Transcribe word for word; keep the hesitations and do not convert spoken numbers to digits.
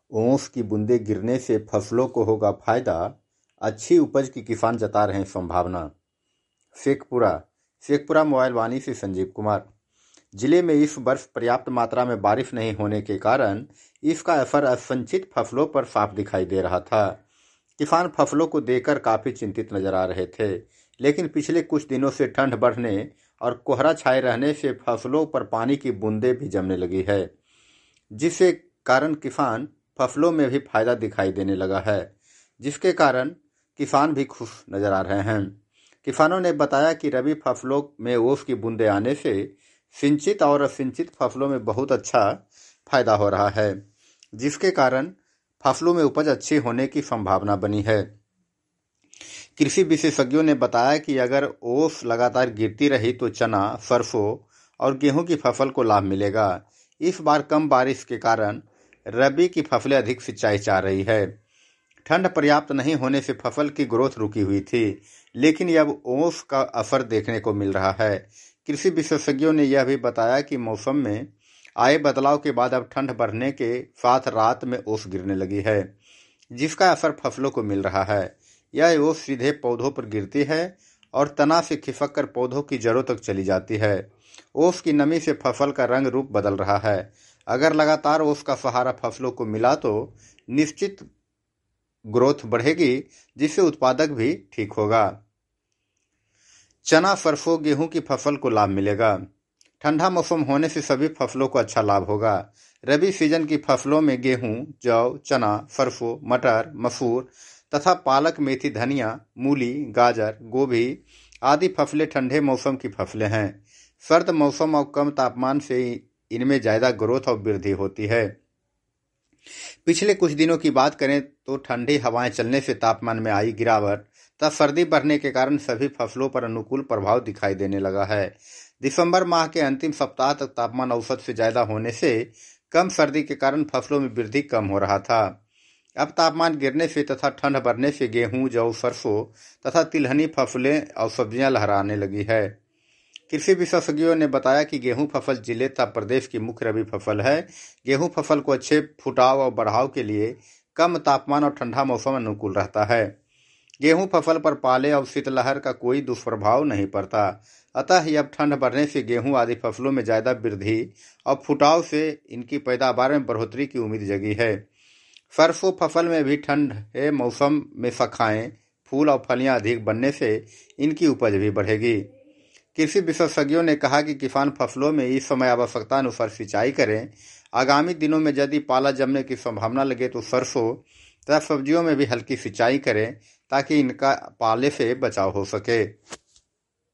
ओस की बूंदें गिरने से फसलों को होगा फायदा, अच्छी उपज की किसान जता रहे हैं संभावना। शेखपुरा शेखपुरा मोबाइल वाणी से संजीव कुमार। जिले में इस वर्ष पर्याप्त मात्रा में बारिश नहीं होने के कारण इसका असर असंचित फसलों पर साफ दिखाई दे रहा था। किसान फसलों को देखकर काफी चिंतित नजर आ रहे थे, लेकिन पिछले कुछ दिनों से ठंड बढ़ने और कोहरा छाए रहने से फसलों पर पानी की बूंदें भी जमने लगी है, जिसके कारण किसान फसलों में भी फायदा दिखाई देने लगा है, जिसके कारण किसान भी खुश नजर आ रहे हैं। किसानों ने बताया कि रबी फसलों में ओस की बूंदें आने से सिंचित और असिंचित फसलों में बहुत अच्छा फायदा हो रहा है, जिसके कारण फसलों में उपज अच्छी होने की संभावना बनी है। कृषि विशेषज्ञों ने बताया कि अगर ओस लगातार गिरती रही तो चना, सरसों और गेहूं की फसल को लाभ मिलेगा। इस बार कम बारिश के कारण रबी की फसलें अधिक सिंचाई चाह रही है। ठंड पर्याप्त नहीं होने से फसल की ग्रोथ रुकी हुई थी, लेकिन अब ओस का असर देखने को मिल रहा है। कृषि विशेषज्ञों ने यह भी बताया कि मौसम में आए बदलाव के बाद अब ठंड बढ़ने के साथ रात में ओस गिरने लगी है, जिसका असर फसलों को मिल रहा है। यह ओस सीधे पौधों पर गिरती है और तना से खिसक कर पौधों की जड़ों तक चली जाती है। ओस की नमी से फसल का रंग रूप बदल रहा है। अगर लगातार ओस का सहारा फसलों को मिला तो निश्चित ग्रोथ बढ़ेगी, जिससे उत्पादक भी ठीक होगा। चना, सरसों, गेहूं की फसल को लाभ मिलेगा। ठंडा मौसम होने से सभी फसलों को अच्छा लाभ होगा। रबी सीजन की फसलों में गेहूं, जौ, चना, सरसों, मटर, मसूर तथा पालक, मेथी, धनिया, मूली, गाजर, गोभी आदि फसलें ठंडे मौसम की फसलें हैं। सर्द मौसम और कम तापमान से इनमें ज्यादा ग्रोथ और वृद्धि होती है। पिछले कुछ दिनों की बात करें तो ठंडी हवाएं चलने से तापमान में आई गिरावट तथा सर्दी बढ़ने के कारण सभी फसलों पर अनुकूल प्रभाव दिखाई देने लगा है। दिसंबर माह के अंतिम सप्ताह तक तापमान औसत से ज्यादा होने से कम सर्दी के कारण फसलों में वृद्धि कम हो रहा था। अब तापमान गिरने से तथा ठंड बढ़ने से गेहूं, जौ, सरसों तथा तिलहनी फसलें और सब्जियां लहराने लगी है। कृषि विशेषज्ञों ने बताया कि गेहूं फसल जिले तथा प्रदेश की मुख्य रबी फसल है। गेहूं फसल को अच्छे फुटाव और बढ़ाव के लिए कम तापमान और ठंडा मौसम अनुकूल रहता है। गेहूं फसल पर पाले और शीतलहर का कोई दुष्प्रभाव नहीं पड़ता, अतः अब ठंड बढ़ने से गेहूं आदि फसलों में ज्यादा वृद्धि और फुटाव से इनकी पैदावार में बढ़ोतरी की उम्मीद जगी है। सरसों फसल में भी ठंडे मौसम में शाखाएं, फूल और फलियां अधिक बनने से इनकी उपज भी बढ़ेगी। कृषि विशेषज्ञों ने कहा कि किसान फसलों में इस समय आवश्यकता अनुसार सिंचाई करें। आगामी दिनों में यदि पाला जमने की संभावना लगे तो सरसों तथा सब्जियों में भी हल्की सिंचाई करें, ताकि इनका पाले से बचाव हो सके।